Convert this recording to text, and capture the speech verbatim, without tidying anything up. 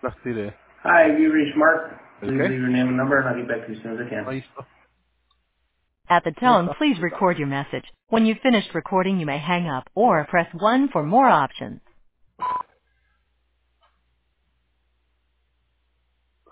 Dag Tide. Hi, you reached Mark. Please Okay. leave your name and number, and I'll get back to you as soon as I can. Aí está. At the Aí tone, está. please record your message. When you've finished recording, you may hang up or press one for more options.